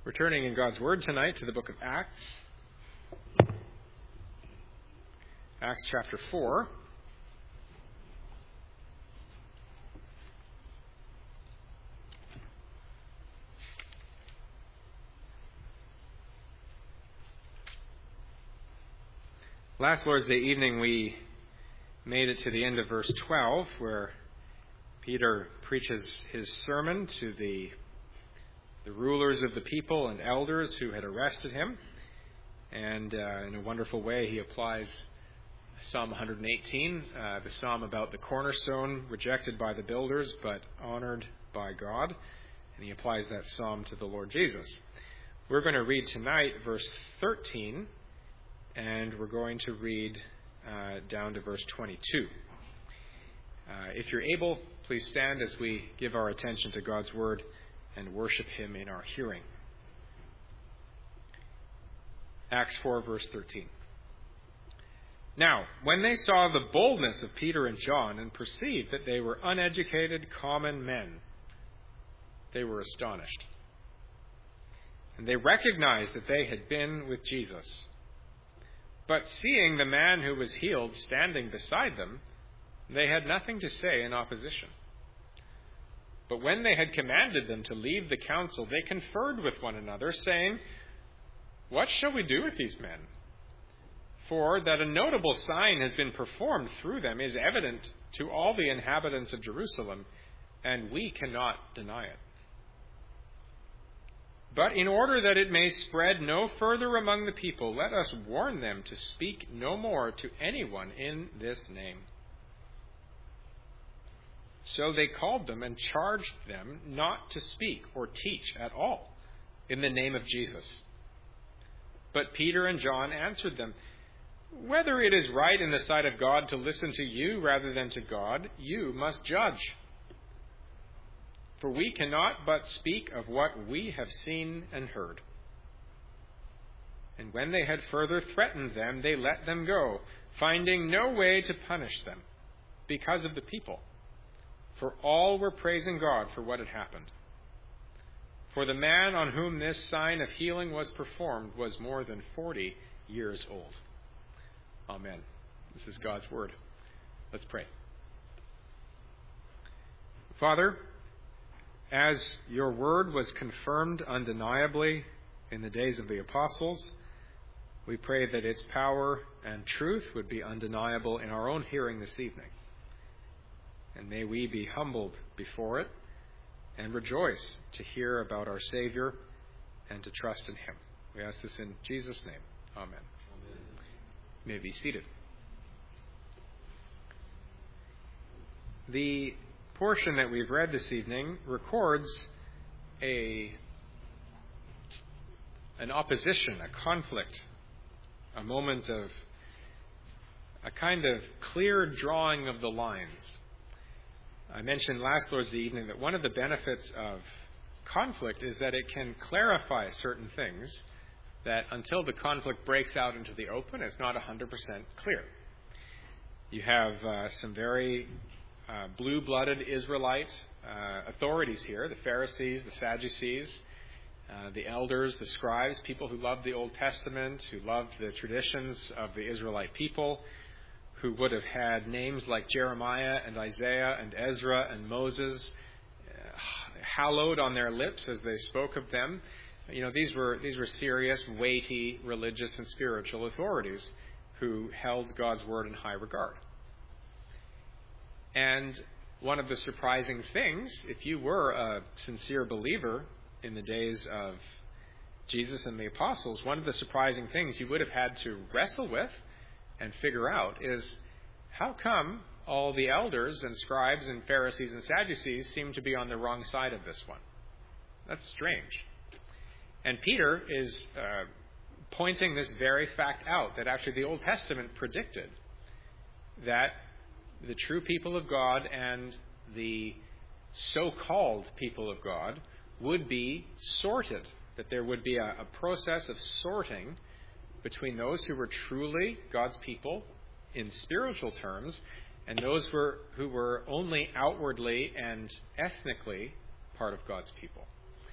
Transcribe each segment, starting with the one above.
We're turning in God's Word tonight to the book of Acts. Acts chapter 4. Last Lord's Day evening we made it to the end of verse 12 where Peter preaches his sermon to the rulers of the people and elders who had arrested him. And in a wonderful way, he applies Psalm 118, the psalm about the cornerstone rejected by the builders but honored by God. And he applies that psalm to the Lord Jesus. We're going to read tonight verse 13, and we're going to read down to verse 22. If you're able, please stand as we give our attention to God's Word and worship Him in our hearing. Acts 4, verse 13. Now, when they saw the boldness of Peter and John and perceived that they were uneducated common men, they were astonished. And they recognized that they had been with Jesus. But seeing the man who was healed standing beside them, they had nothing to say in opposition. But when they had commanded them to leave the council, they conferred with one another, saying, "What shall we do with these men? For that a notable sign has been performed through them is evident to all the inhabitants of Jerusalem, and we cannot deny it. But in order that it may spread no further among the people, let us warn them to speak no more to anyone in this name." So they called them and charged them not to speak or teach at all in the name of Jesus. But Peter and John answered them, "Whether it is right in the sight of God to listen to you rather than to God, you must judge. For we cannot but speak of what we have seen and heard." And when they had further threatened them, they let them go, finding no way to punish them because of the people. For all were praising God for what had happened. For the man on whom this sign of healing was performed was more than 40 years old. Amen. This is God's Word. Let's pray. Father, as your Word was confirmed undeniably in the days of the apostles, we pray that its power and truth would be undeniable in our own hearing this evening. And may we be humbled before it and rejoice to hear about our Savior and to trust in Him. We ask this in Jesus' name. Amen. You may be seated. The portion that we've read this evening records an opposition, a conflict, a moment of a kind of clear drawing of the lines. I mentioned last Lord's Day evening that one of the benefits of conflict is that it can clarify certain things that until the conflict breaks out into the open, it's not 100% clear. You have some very blue-blooded Israelite authorities here, the Pharisees, the Sadducees, the elders, the scribes, people who loved the Old Testament, who loved the traditions of the Israelite people, who would have had names like Jeremiah and Isaiah and Ezra and Moses hallowed on their lips as they spoke of them. You know, these were serious, weighty, religious and spiritual authorities who held God's Word in high regard. And one of the surprising things, if you were a sincere believer in the days of Jesus and the apostles, one of the surprising things you would have had to wrestle with and figure out is, how come all the elders and scribes and Pharisees and Sadducees seem to be on the wrong side of this one? That's strange. And Peter is pointing this very fact out, that actually the Old Testament predicted that the true people of God and the so-called people of God would be sorted, that there would be a process of sorting between those who were truly God's people in spiritual terms and those who were only outwardly and ethnically part of God's people.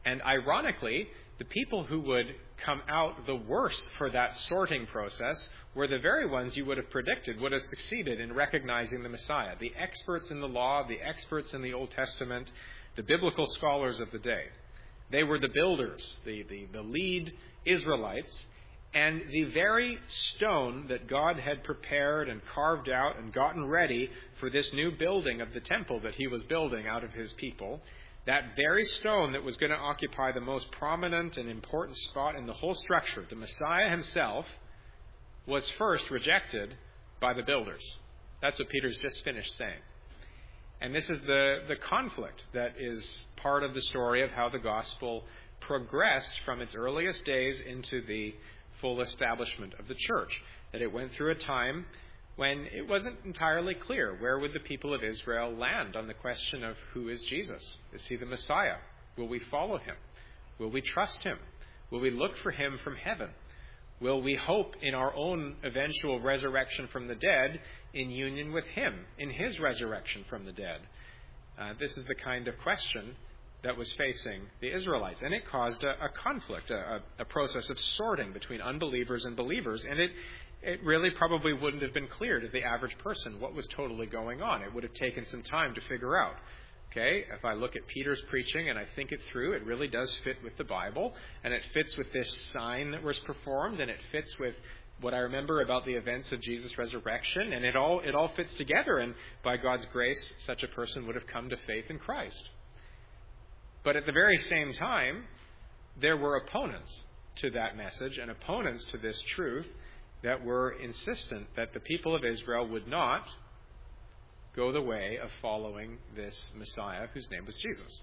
And ironically, the people who would come out the worst for that sorting process were the very ones you would have predicted would have succeeded in recognizing the Messiah. The experts in the law, the experts in the Old Testament, the biblical scholars of the day. They were the builders, the lead Israelites, and the very stone that God had prepared and carved out and gotten ready for this new building of the temple that he was building out of his people, that very stone that was going to occupy the most prominent and important spot in the whole structure, the Messiah himself, was first rejected by the builders. That's what Peter's just finished saying. And this is the conflict that is part of the story of how the gospel progressed from its earliest days into the full establishment of the church. That it went through a time when it wasn't entirely clear where would the people of Israel land on the question of who is Jesus? Is he the Messiah? Will we follow him? Will we trust him? Will we look for him from heaven? Will we hope in our own eventual resurrection from the dead in union with him, in his resurrection from the dead? This is the kind of question that was facing the Israelites. And it caused a conflict, a process of sorting between unbelievers and believers. And it really probably wouldn't have been clear to the average person what was totally going on. It would have taken some time to figure out. Okay, if I look at Peter's preaching and I think it through, it really does fit with the Bible, and it fits with this sign that was performed, and it fits with what I remember about the events of Jesus' resurrection, and it all fits together, and by God's grace, such a person would have come to faith in Christ. But at the very same time, there were opponents to that message and opponents to this truth that were insistent that the people of Israel would not go the way of following this Messiah whose name was Jesus.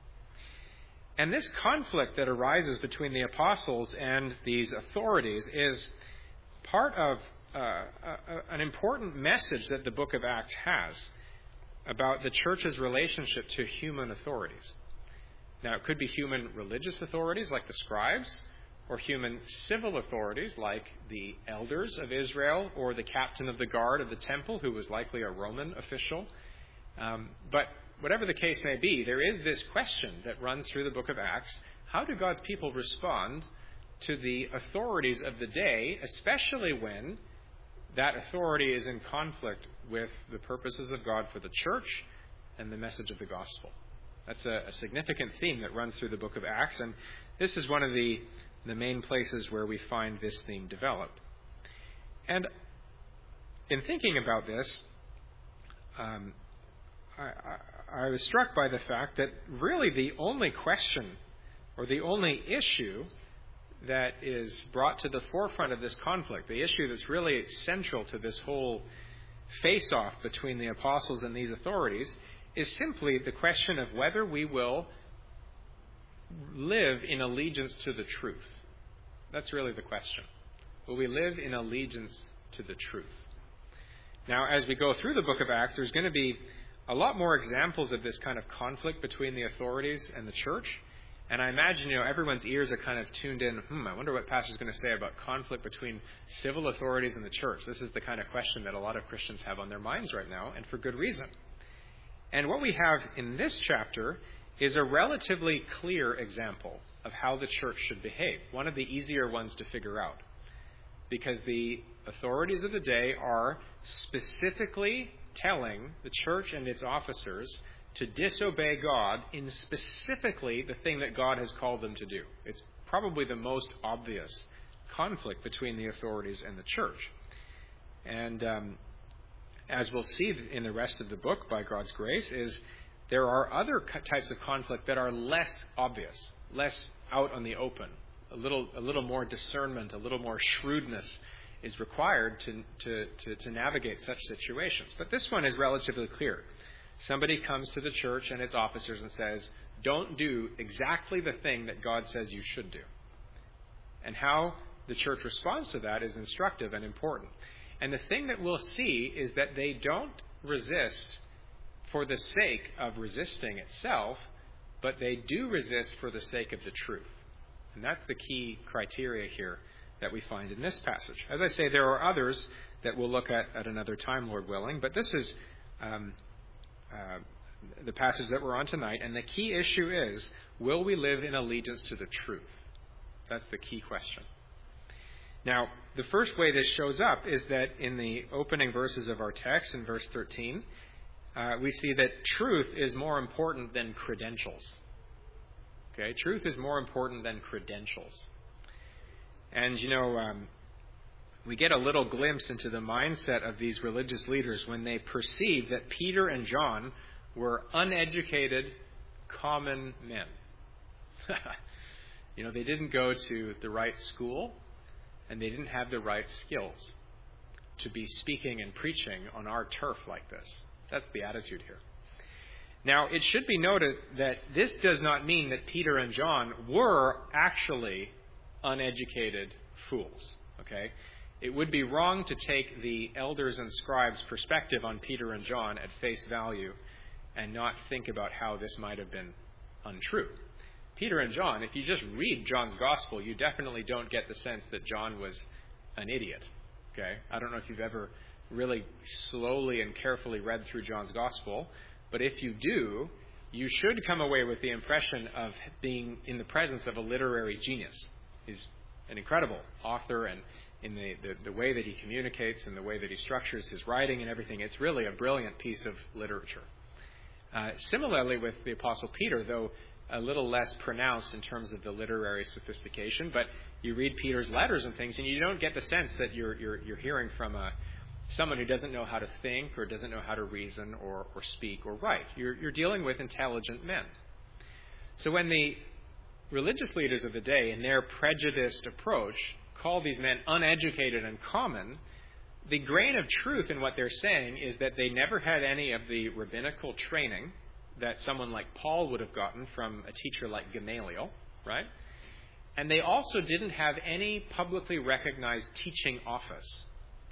And this conflict that arises between the apostles and these authorities is part of an important message that the book of Acts has about the church's relationship to human authorities. Now, it could be human religious authorities like the scribes, or human civil authorities like the elders of Israel or the captain of the guard of the temple, who was likely a Roman official. But whatever the case may be, there is this question that runs through the book of Acts. How do God's people respond to the authorities of the day, especially when that authority is in conflict with the purposes of God for the church and the message of the gospel? That's a significant theme that runs through the book of Acts, and this is one of the main places where we find this theme developed. And in thinking about this, I was struck by the fact that really the only question or the only issue that is brought to the forefront of this conflict, the issue that's really central to this whole face-off between the apostles and these authorities, is simply the question of whether we will live in allegiance to the truth. That's really the question. Will we live in allegiance to the truth? Now, as we go through the book of Acts, there's going to be a lot more examples of this kind of conflict between the authorities and the church. And I imagine, everyone's ears are kind of tuned in. I wonder what Pastor's going to say about conflict between civil authorities and the church. This is the kind of question that a lot of Christians have on their minds right now, and for good reason. And what we have in this chapter is a relatively clear example of how the church should behave, one of the easier ones to figure out, because the authorities of the day are specifically telling the church and its officers to disobey God in specifically the thing that God has called them to do. It's probably the most obvious conflict between the authorities and the church. And as we'll see in the rest of the book, by God's grace, is there are other types of conflict that are less obvious, less out on the open. A little more discernment, a little more shrewdness is required to navigate such situations. But this one is relatively clear. Somebody comes to the church and its officers and says, don't do exactly the thing that God says you should do. And how the church responds to that is instructive and important. And the thing that we'll see is that they don't resist for the sake of resisting itself, but they do resist for the sake of the truth. And that's the key criteria here that we find in this passage. As I say, there are others that we'll look at another time, Lord willing, but this is the passage that we're on tonight, and the key issue is, will we live in allegiance to the truth? That's the key question. Now, the first way this shows up is that in the opening verses of our text, in verse 13, we see that truth is more important than credentials. Okay, truth is more important than credentials. And, we get a little glimpse into the mindset of these religious leaders when they perceive that Peter and John were uneducated, common men. They didn't go to the right school, and they didn't have the right skills to be speaking and preaching on our turf like this. That's the attitude here. Now, it should be noted that this does not mean that Peter and John were actually uneducated fools. Okay? It would be wrong to take the elders and scribes' perspective on Peter and John at face value and not think about how this might have been untrue. Peter and John, if you just read John's gospel, you definitely don't get the sense that John was an idiot. Okay? I don't know if you've ever really slowly and carefully read through John's gospel, but if you do, you should come away with the impression of being in the presence of a literary genius. He's an incredible author, and in the way that he communicates and the way that he structures his writing and everything, it's really a brilliant piece of literature. Similarly with the Apostle Peter, though a little less pronounced in terms of the literary sophistication, but you read Peter's letters and things, and you don't get the sense that you're hearing from someone who doesn't know how to think or doesn't know how to reason or speak or write. You're dealing with intelligent men. So when the religious leaders of the day, in their prejudiced approach, call these men uneducated and common, the grain of truth in what they're saying is that they never had any of the rabbinical training that someone like Paul would have gotten from a teacher like Gamaliel, right? And they also didn't have any publicly recognized teaching office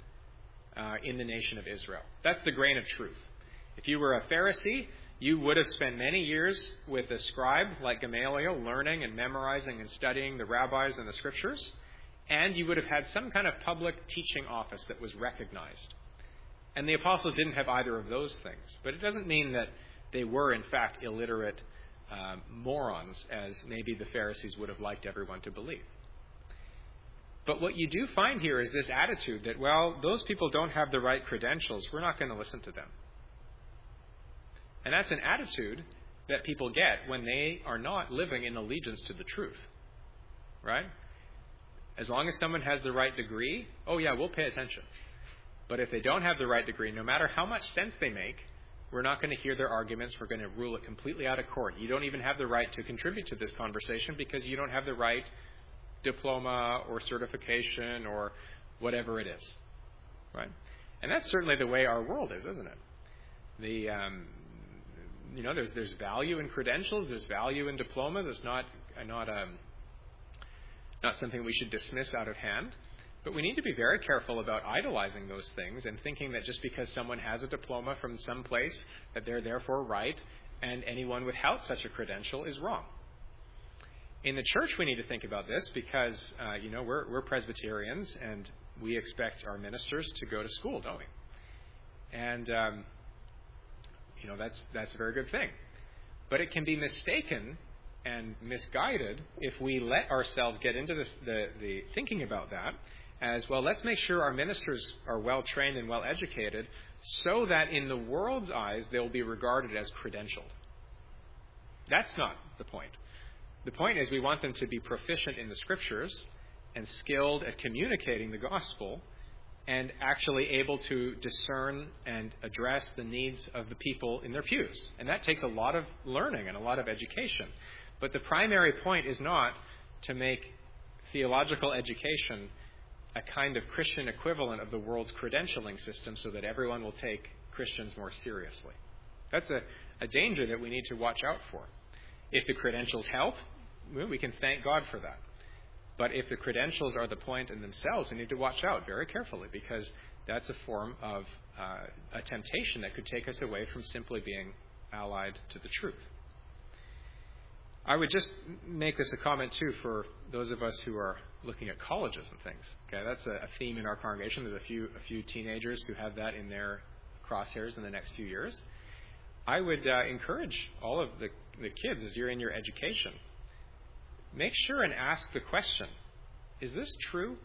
in the nation of Israel. That's the grain of truth. If you were a Pharisee, you would have spent many years with a scribe like Gamaliel, learning and memorizing and studying the rabbis and the scriptures, and you would have had some kind of public teaching office that was recognized. And the apostles didn't have either of those things. But it doesn't mean that they were, in fact, illiterate morons, as maybe the Pharisees would have liked everyone to believe. But what you do find here is this attitude that, well, those people don't have the right credentials. We're not going to listen to them. And that's an attitude that people get when they are not living in allegiance to the truth. Right? As long as someone has the right degree, oh yeah, we'll pay attention. But if they don't have the right degree, no matter how much sense they make, we're not going to hear their arguments. We're going to rule it completely out of court. You don't even have the right to contribute to this conversation because you don't have the right diploma or certification or whatever it is. Right? And that's certainly the way our world is, isn't it? There's value in credentials. There's value in diplomas. It's not something we should dismiss out of hand. But we need to be very careful about idolizing those things and thinking that just because someone has a diploma from some place that they're therefore right, and anyone without such a credential is wrong. In the church, we need to think about this because, we're Presbyterians and we expect our ministers to go to school, don't we? And, that's a very good thing. But it can be mistaken and misguided if we let ourselves get into the thinking about that as, well, let's make sure our ministers are well trained and well educated so that in the world's eyes they'll be regarded as credentialed. That's not the point. The point is we want them to be proficient in the scriptures and skilled at communicating the gospel and actually able to discern and address the needs of the people in their pews. And that takes a lot of learning and a lot of education. But the primary point is not to make theological education a kind of Christian equivalent of the world's credentialing system so that everyone will take Christians more seriously. That's a danger that we need to watch out for. If the credentials help, well, we can thank God for that. But if the credentials are the point in themselves, we need to watch out very carefully because that's a form of a temptation that could take us away from simply being allied to the truth. I would just make this a comment, too, for those of us who are looking at colleges and things. Okay, that's a theme in our congregation. There's a few teenagers who have that in their crosshairs in the next few years. I would encourage all of the kids as you're in your education, make sure and ask the question, is this true?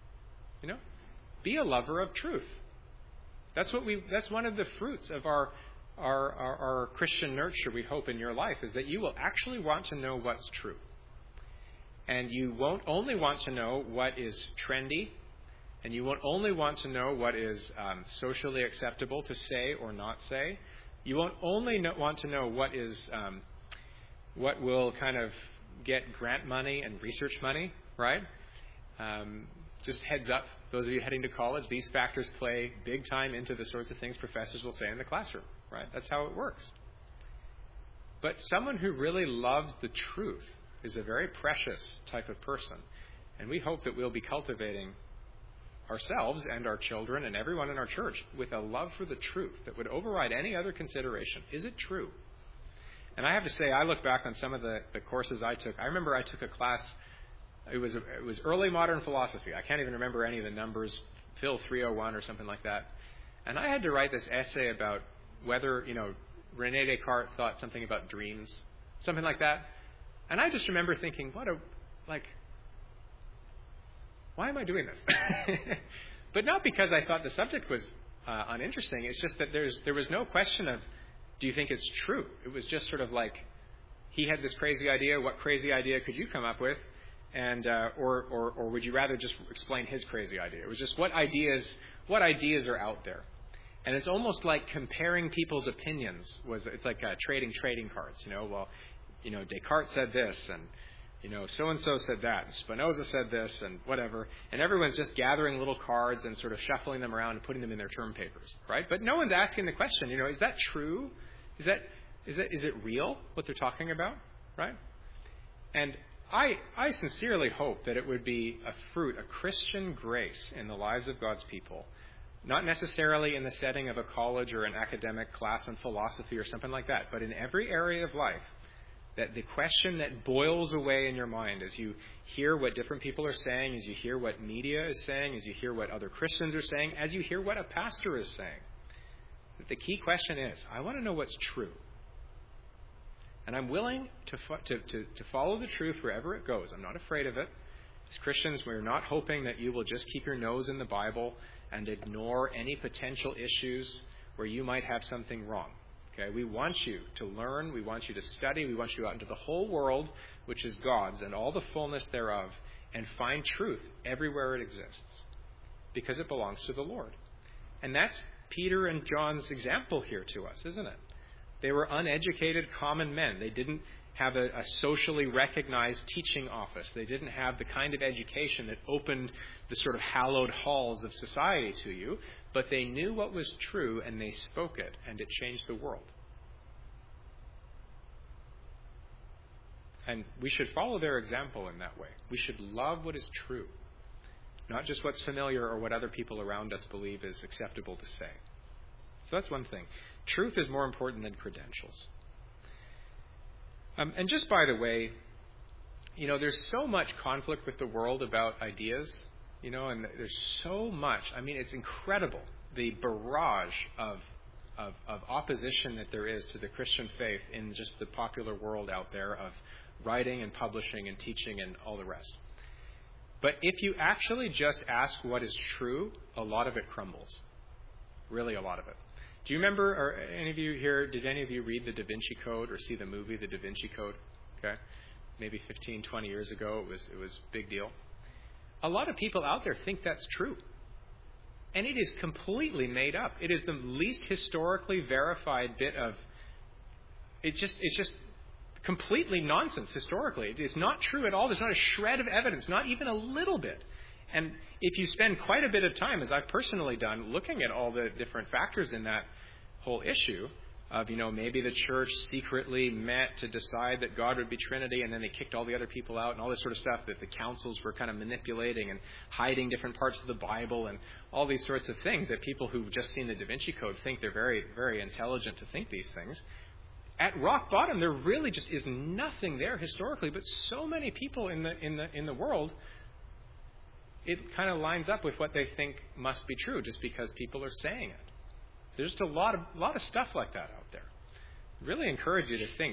Be a lover of truth. That's one of the fruits of our Christian nurture, we hope, in your life, is that you will actually want to know what's true. And you won't only want to know what is trendy, and you won't only want to know what is socially acceptable to say or not say. You won't only want to know what is what will kind of get grant money and research money, right? Just heads up, those of you heading to college, these factors play big time into the sorts of things professors will say in the classroom, right? That's how it works. But someone who really loves the truth is a very precious type of person. And we hope that we'll be cultivating ourselves and our children and everyone in our church with a love for the truth that would override any other consideration. Is it true? And I have to say, I look back on some of the courses I took. I remember I took a class, it was early modern philosophy. I can't even remember any of the numbers, Phil 301 or something like that. And I had to write this essay about whether, René Descartes thought something about dreams, something like that. And I just remember thinking, why am I doing this? But not because I thought the subject was uninteresting. It's just that there was no question of, do you think it's true? It was just sort of like, he had this crazy idea. What crazy idea could you come up with? And or would you rather just explain his crazy idea? It was just what ideas are out there. And it's almost like comparing people's opinions. It's like trading cards. Descartes said this, and so-and-so said that, and Spinoza said this, and whatever. And everyone's just gathering little cards and sort of shuffling them around and putting them in their term papers, right? But no one's asking the question, is that true? Is it real, what they're talking about, right? And I sincerely hope that it would be a fruit, a Christian grace in the lives of God's people, not necessarily in the setting of a college or an academic class in philosophy or something like that, but in every area of life, that the question that boils away in your mind as you hear what different people are saying, as you hear what media is saying, as you hear what other Christians are saying, as you hear what a pastor is saying, that the key question is, I want to know what's true. And I'm willing to follow the truth wherever it goes. I'm not afraid of it. As Christians, we're not hoping that you will just keep your nose in the Bible and ignore any potential issues where you might have something wrong. Okay, we want you to learn, we want you to study, we want you out into the whole world, which is God's, and all the fullness thereof, and find truth everywhere it exists, because it belongs to the Lord. And that's Peter and John's example here to us, isn't it? They were uneducated common men. They didn't have a socially recognized teaching office. They didn't have the kind of education that opened the sort of hallowed halls of society to you, but they knew what was true and they spoke it, and it changed the world. And we should follow their example in that way. We should love what is true, not just what's familiar or what other people around us believe is acceptable to say. So that's one thing. Truth is more important than credentials. And just by the way, there's so much conflict with the world about ideas, and there's so much. I mean, it's incredible, the barrage of opposition that there is to the Christian faith in just the popular world out there of writing and publishing and teaching and all the rest. But if you actually just ask what is true, a lot of it crumbles. Really, a lot of it. Do you remember, or any of you here, did any of you read the Da Vinci Code or see the movie The Da Vinci Code? Okay, maybe 15, 20 years ago, it was a big deal. A lot of people out there think that's true. And it is completely made up. It is the least historically verified bit of, it's just completely nonsense historically. It is not true at all. There's not a shred of evidence, not even a little bit. And if you spend quite a bit of time, as I've personally done, looking at all the different factors in that whole issue of, maybe the church secretly met to decide that God would be Trinity, and then they kicked all the other people out and all this sort of stuff that the councils were kind of manipulating and hiding different parts of the Bible and all these sorts of things that people who've just seen the Da Vinci Code think they're very, very intelligent to think these things. At rock bottom, there really just is nothing there historically, but so many people in the world, it kind of lines up with what they think must be true just because people are saying it. There's just a lot of stuff like that out there. really encourage you to think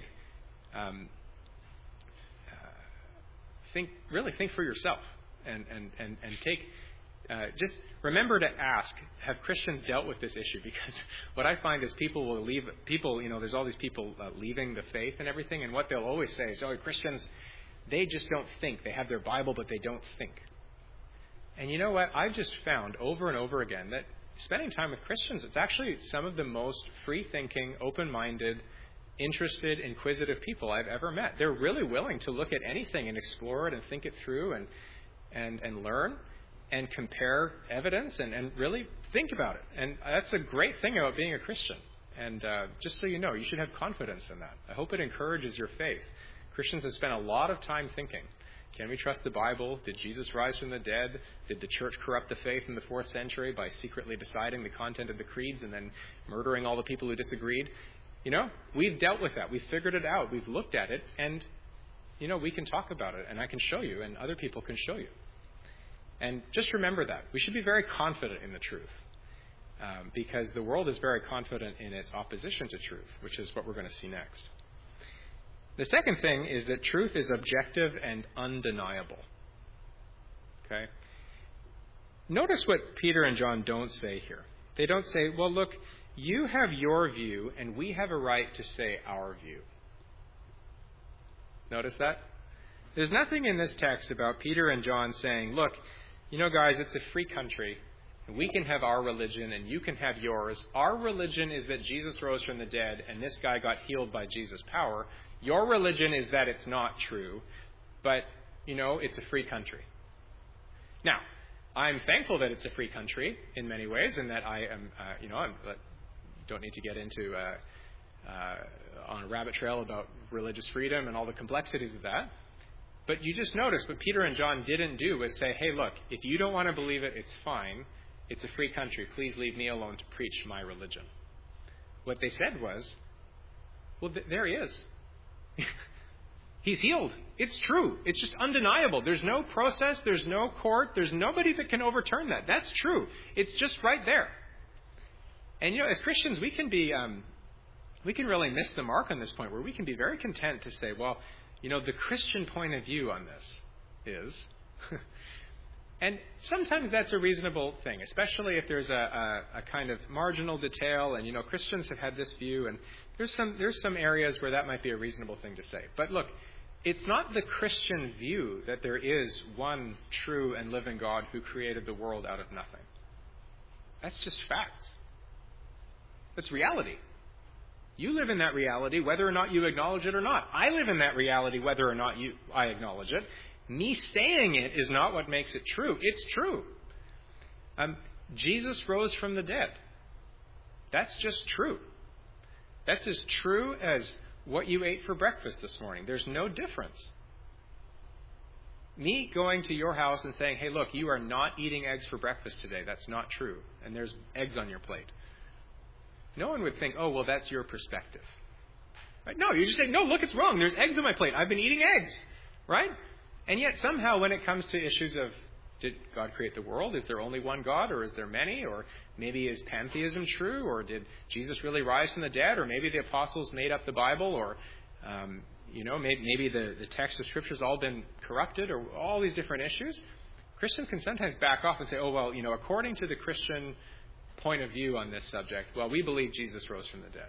for yourself and take just remember to ask, have Christians dealt with this issue? Because what I find is there's all these people leaving the faith and everything, and what they'll always say is, Christians, they just don't think. They have their Bible, but they don't think. And you know what? I've just found over and over again that spending time with Christians, it's actually some of the most free-thinking, open-minded, interested, inquisitive people I've ever met. They're really willing to look at anything and explore it and think it through and learn and compare evidence and really think about it. And that's a great thing about being a Christian. And just so you know, you should have confidence in that. I hope it encourages your faith. Christians have spent a lot of time thinking. Can we trust the Bible? Did Jesus rise from the dead? Did the church corrupt the faith in the 4th century by secretly deciding the content of the creeds and then murdering all the people who disagreed? We've dealt with that. We've figured it out. We've looked at it. And, we can talk about it. And I can show you. And other people can show you. And just remember that. We should be very confident in the truth. Because the world is very confident in its opposition to truth, which is what we're going to see next. The second thing is that truth is objective and undeniable. Okay? Notice what Peter and John don't say here. They don't say, well, look, you have your view and we have a right to say our view. Notice that? There's nothing in this text about Peter and John saying, look, guys, it's a free country. And we can have our religion and you can have yours. Our religion is that Jesus rose from the dead and this guy got healed by Jesus' power. Your religion is that it's not true, but, it's a free country. Now, I'm thankful that it's a free country in many ways and that I am, I don't need to get into on a rabbit trail about religious freedom and all the complexities of that. But you just notice what Peter and John didn't do was say, hey, look, if you don't want to believe it, it's fine. It's a free country. Please leave me alone to preach my religion. What they said was, well, there he is. He's healed. It's true. It's just undeniable. There's no process. There's no court. There's nobody that can overturn that. That's true. It's just right there. And, as Christians, we can really miss the mark on this point where we can be very content to say, well, the Christian point of view on this is, and sometimes that's a reasonable thing, especially if there's a kind of marginal detail and, Christians have had this view and there's some areas where that might be a reasonable thing to say. But look, it's not the Christian view that there is one true and living God who created the world out of nothing. That's just facts. That's reality. You live in that reality whether or not you acknowledge it or not. I live in that reality whether or not I acknowledge it. Me saying it is not what makes it true. It's true. Jesus rose from the dead. That's just true. That's as true as what you ate for breakfast this morning. There's no difference. Me going to your house and saying, hey, look, you are not eating eggs for breakfast today. That's not true. And there's eggs on your plate. No one would think, oh, well, that's your perspective. Right? No, you just say, no, look, it's wrong. There's eggs on my plate. I've been eating eggs. Right? And yet somehow when it comes to issues of, did God create the world? Is there only one God, or is there many? Or maybe is pantheism true? Or did Jesus really rise from the dead? Or maybe the apostles made up the Bible? Or, maybe the text of Scripture has all been corrupted? Or all these different issues. Christians can sometimes back off and say, oh, well, according to the Christian point of view on this subject, well, we believe Jesus rose from the dead.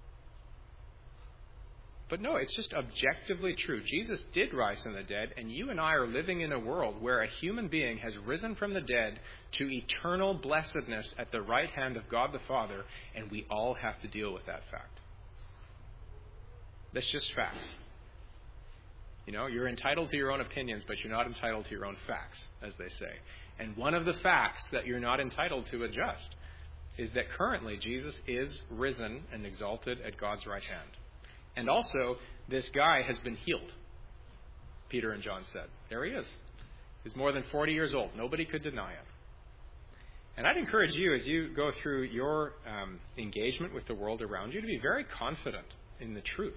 But no, it's just objectively true. Jesus did rise from the dead, and you and I are living in a world where a human being has risen from the dead to eternal blessedness at the right hand of God the Father, and we all have to deal with that fact. That's just facts. You're entitled to your own opinions, but you're not entitled to your own facts, as they say. And one of the facts that you're not entitled to adjust is that currently Jesus is risen and exalted at God's right hand. And also, this guy has been healed, Peter and John said. There he is. He's more than 40 years old. Nobody could deny it. And I'd encourage you, as you go through your engagement with the world around you, to be very confident in the truth.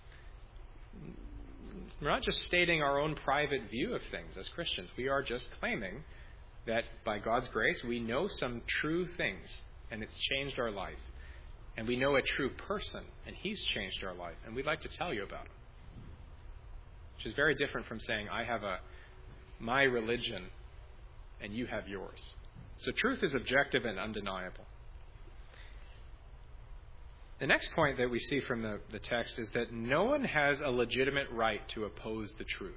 We're not just stating our own private view of things as Christians. We are just claiming that by God's grace, we know some true things, and it's changed our life. And we know a true person, and he's changed our life, and we'd like to tell you about him. Which is very different from saying, I have my religion, and you have yours. So truth is objective and undeniable. The next point that we see from the text is that no one has a legitimate right to oppose the truth.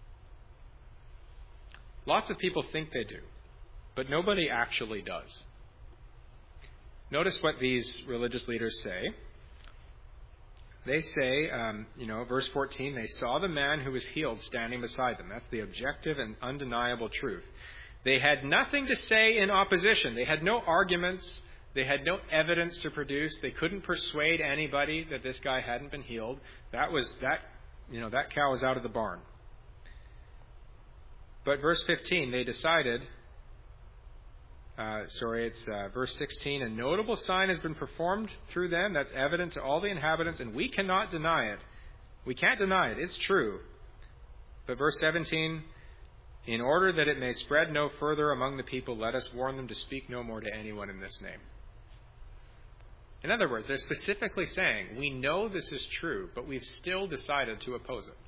Lots of people think they do, but nobody actually does. Notice what these religious leaders say. They say, verse 14, they saw the man who was healed standing beside them. That's the objective and undeniable truth. They had nothing to say in opposition. They had no arguments. They had no evidence to produce. They couldn't persuade anybody that this guy hadn't been healed. That cow was out of the barn. But verse 15, they decided, verse 16, a notable sign has been performed through them that's evident to all the inhabitants, and we cannot deny it. We can't deny it. It's true. But verse 17, in order that it may spread no further among the people, let us warn them to speak no more to anyone in this name. In other words, they're specifically saying, we know this is true, but we've still decided to oppose it.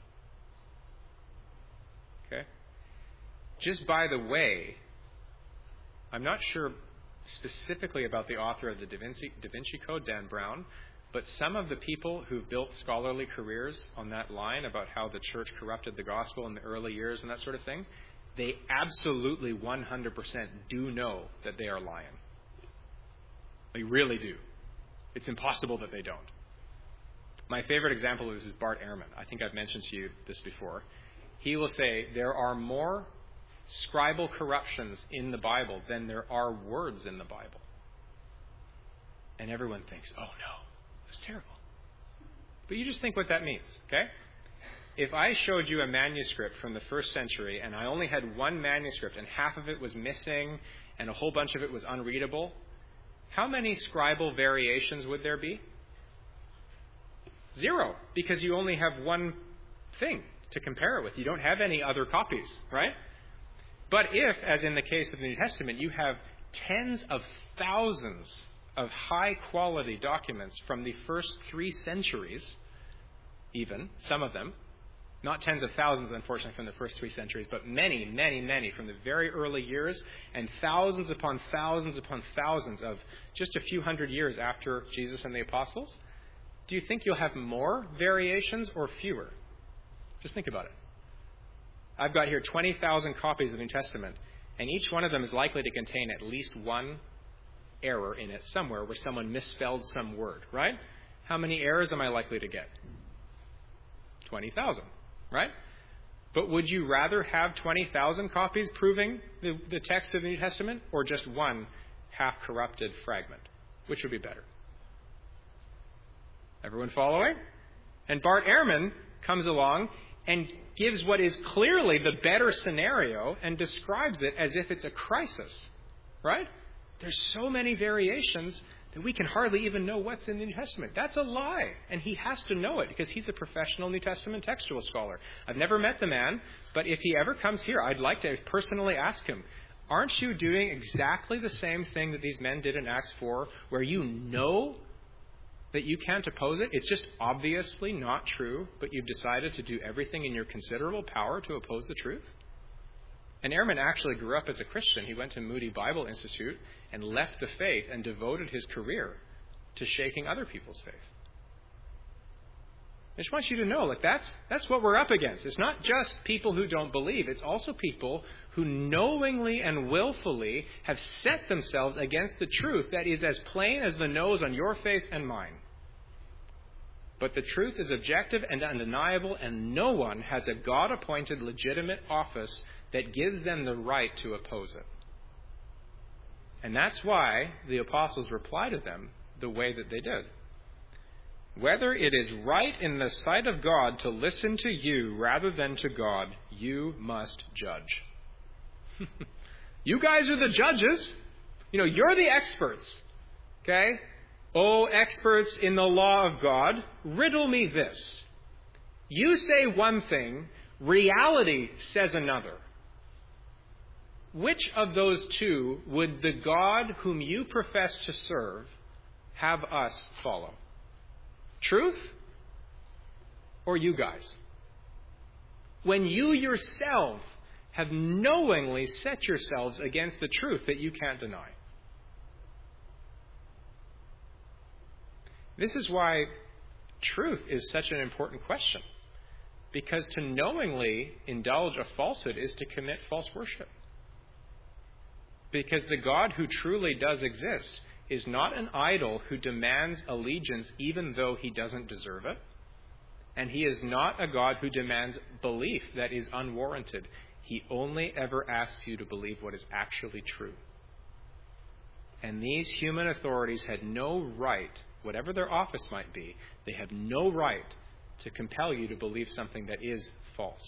Okay? Just by the way, I'm not sure specifically about the author of the Da Vinci Code, Dan Brown, but some of the people who've built scholarly careers on that line about how the church corrupted the gospel in the early years and that sort of thing, they absolutely 100% do know that they are lying. They really do. It's impossible that they don't. My favorite example of this is Bart Ehrman. I think I've mentioned to you this before. He will say there are more scribal corruptions in the Bible than there are words in the Bible. And everyone thinks, oh no, that's terrible. But you just think what that means, okay? If I showed you a manuscript from the first century and I only had one manuscript and half of it was missing and a whole bunch of it was unreadable, how many scribal variations would there be? 0, because you only have one thing to compare it with. You don't have any other copies, right? But if, as in the case of the New Testament, you have tens of thousands of high-quality documents from the first 3 centuries, even, some of them, not tens of thousands, unfortunately, from the first 3 centuries, but many, many, many from the very early years, and thousands upon thousands upon thousands of just a few hundred years after Jesus and the apostles, do you think you'll have more variations or fewer? Just think about it. I've got here 20,000 copies of the New Testament, and each one of them is likely to contain at least one error in it somewhere where someone misspelled some word, right? How many errors am I likely to get? 20,000, right? But would you rather have 20,000 copies proving the text of the New Testament or just one half-corrupted fragment? Which would be better? Everyone following? And Bart Ehrman comes along and gives what is clearly the better scenario and describes it as if it's a crisis, right? There's so many variations that we can hardly even know what's in the New Testament. That's a lie. And he has to know it because he's a professional New Testament textual scholar. I've never met the man, but if he ever comes here, I'd like to personally ask him, aren't you doing exactly the same thing that these men did in Acts 4, where you know that you can't oppose it? It's just obviously not true, but you've decided to do everything in your considerable power to oppose the truth? And Ehrman actually grew up as a Christian. He went to Moody Bible Institute and left the faith and devoted his career to shaking other people's faith. I just want you to know, that's what we're up against. It's not just people who don't believe. It's also people who knowingly and willfully have set themselves against the truth that is as plain as the nose on your face and mine. But the truth is objective and undeniable, and no one has a God-appointed legitimate office that gives them the right to oppose it. And that's why the apostles reply to them the way that they did. Whether it is right in the sight of God to listen to you rather than to God, you must judge. You guys are the judges. You're the experts. Okay? Oh, experts in the law of God, riddle me this. You say one thing, reality says another. Which of those two would the God whom you profess to serve have us follow? Truth or you guys? When you yourself have knowingly set yourselves against the truth that you can't deny. This is why truth is such an important question. Because to knowingly indulge a falsehood is to commit false worship. Because the God who truly does exist is not an idol who demands allegiance even though he doesn't deserve it. And he is not a God who demands belief that is unwarranted. He only ever asks you to believe what is actually true. And these human authorities had no right, whatever their office might be, they have no right to compel you to believe something that is false.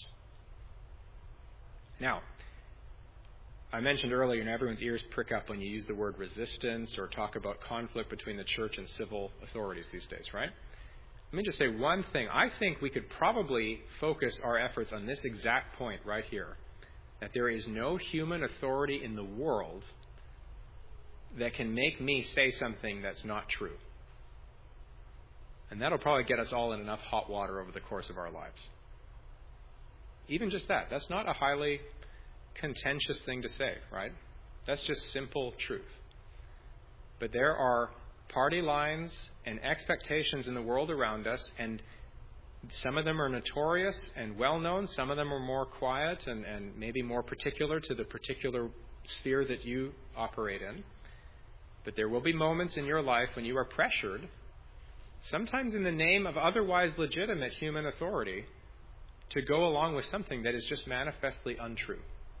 Now, I mentioned earlier, and everyone's ears prick up when you use the word resistance or talk about conflict between the church and civil authorities these days, right? Let me just say one thing. I think we could probably focus our efforts on this exact point right here, that there is no human authority in the world that can make me say something that's not true. And that'll probably get us all in enough hot water over the course of our lives. Even just that. That's not a highly contentious thing to say, right? That's just simple truth. But there are party lines and expectations in the world around us, and some of them are notorious and well-known. Some of them are more quiet and maybe more particular to the particular sphere that you operate in. But there will be moments in your life when you are pressured, sometimes in the name of otherwise legitimate human authority, to go along with something that is just manifestly untrue.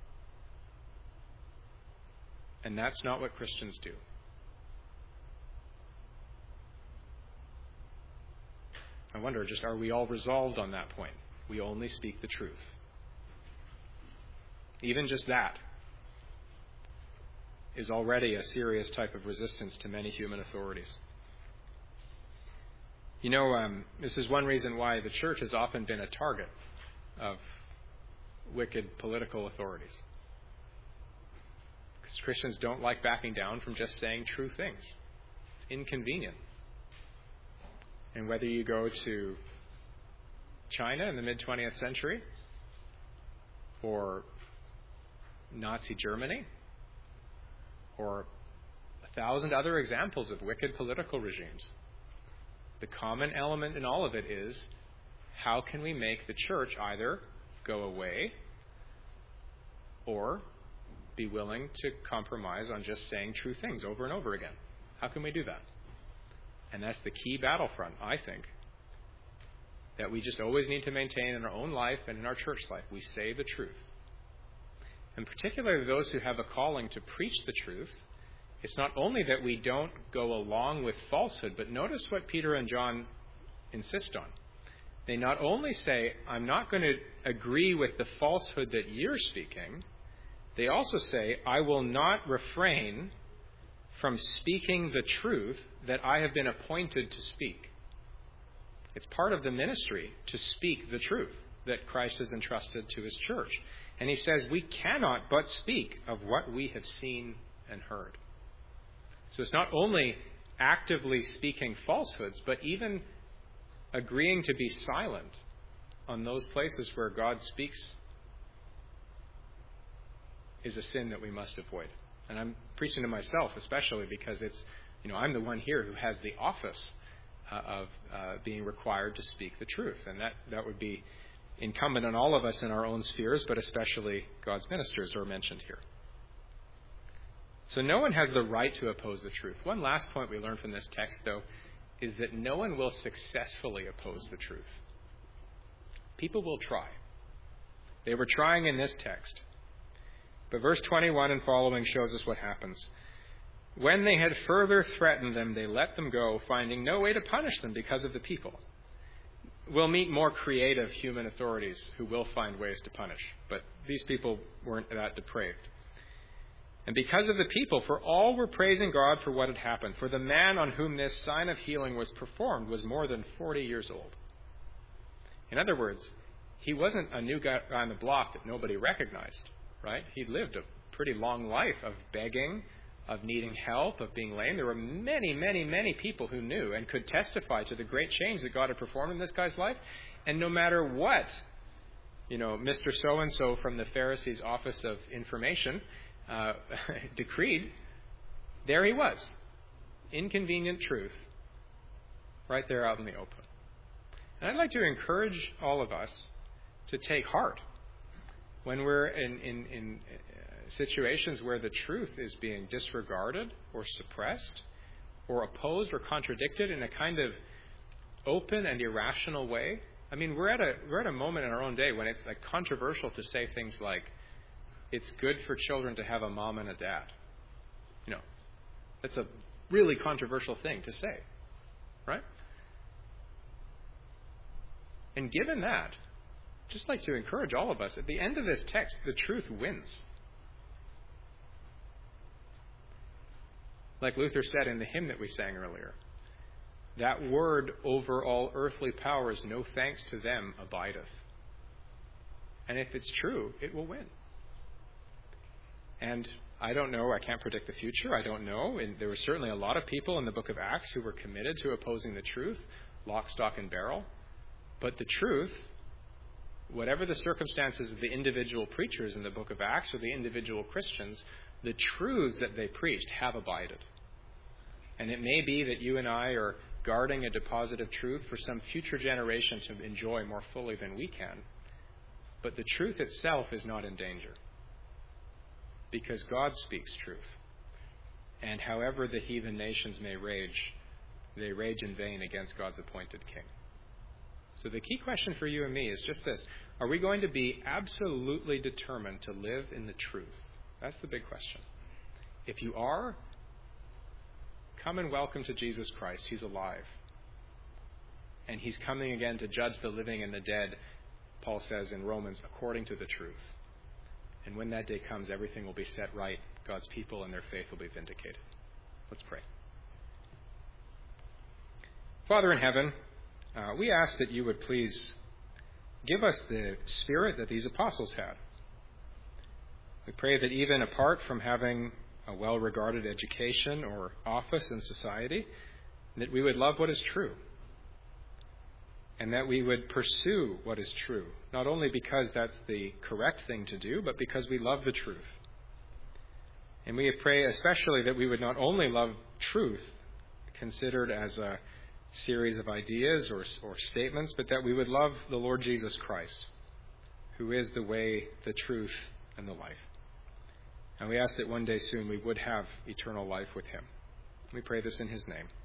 And that's not what Christians do. I wonder, just are we all resolved on that point? We only speak the truth. Even just that is already a serious type of resistance to many human authorities. You know, this is one reason why the church has often been a target of wicked political authorities. Because Christians don't like backing down from just saying true things. It's inconvenient. And whether you go to China in the mid-20th century, or Nazi Germany, or 1,000 other examples of wicked political regimes, the common element in all of it is, how can we make the church either go away or be willing to compromise on just saying true things over and over again? How can we do that? And that's the key battlefront, I think, that we just always need to maintain in our own life and in our church life. We say the truth. And particularly those who have a calling to preach the truth, it's not only that we don't go along with falsehood, but notice what Peter and John insist on. They not only say, I'm not going to agree with the falsehood that you're speaking, they also say, I will not refrain from speaking the truth that I have been appointed to speak. It's part of the ministry to speak the truth that Christ has entrusted to his church. And he says, we cannot but speak of what we have seen and heard. So it's not only actively speaking falsehoods, but even agreeing to be silent on those places where God speaks is a sin that we must avoid. And I'm preaching to myself especially because it's, I'm the one here who has the office of being required to speak the truth. And that would be incumbent on all of us in our own spheres, but especially God's ministers who are mentioned here. So no one has the right to oppose the truth. One last point we learn from this text, though, is that no one will successfully oppose the truth. People will try. They were trying in this text. But verse 21 and following shows us what happens. When they had further threatened them, they let them go, finding no way to punish them because of the people. We'll meet more creative human authorities who will find ways to punish, but these people weren't that depraved. And because of the people, for all were praising God for what had happened. For the man on whom this sign of healing was performed was more than 40 years old. In other words, he wasn't a new guy on the block that nobody recognized, right? He'd lived a pretty long life of begging, of needing help, of being lame. There were many, many, many people who knew and could testify to the great change that God had performed in this guy's life. And no matter what, Mr. So-and-so from the Pharisees' Office of Information decreed, there he was. Inconvenient truth. Right there out in the open. And I'd like to encourage all of us to take heart when we're in situations where the truth is being disregarded or suppressed or opposed or contradicted in a kind of open and irrational way. I mean, we're at a moment in our own day when it's like controversial to say things like, it's good for children to have a mom and a dad. That's a really controversial thing to say, right? And given that, I'd just like to encourage all of us, at the end of this text, the truth wins. Like Luther said in the hymn that we sang earlier, that word over all earthly powers, no thanks to them, abideth. And if it's true, it will win. And I don't know, I can't predict the future, I don't know. And there were certainly a lot of people in the book of Acts who were committed to opposing the truth, lock, stock, and barrel. But the truth, whatever the circumstances of the individual preachers in the book of Acts or the individual Christians, the truths that they preached have abided. And it may be that you and I are guarding a deposit of truth for some future generation to enjoy more fully than we can. But the truth itself is not in danger. Because God speaks truth. And however the heathen nations may rage, they rage in vain against God's appointed king. So the key question for you and me is just this. Are we going to be absolutely determined to live in the truth? That's the big question. If you are, come and welcome to Jesus Christ. He's alive. And He's coming again to judge the living and the dead, Paul says in Romans, according to the truth. And when that day comes, everything will be set right. God's people and their faith will be vindicated. Let's pray. Father in heaven, we ask that you would please give us the spirit that these apostles had. We pray that even apart from having a well-regarded education or office in society, that we would love what is true. And that we would pursue what is true, not only because that's the correct thing to do, but because we love the truth. And we pray especially that we would not only love truth, considered as a series of ideas or statements, but that we would love the Lord Jesus Christ, who is the way, the truth, and the life. And we ask that one day soon we would have eternal life with Him. We pray this in His name.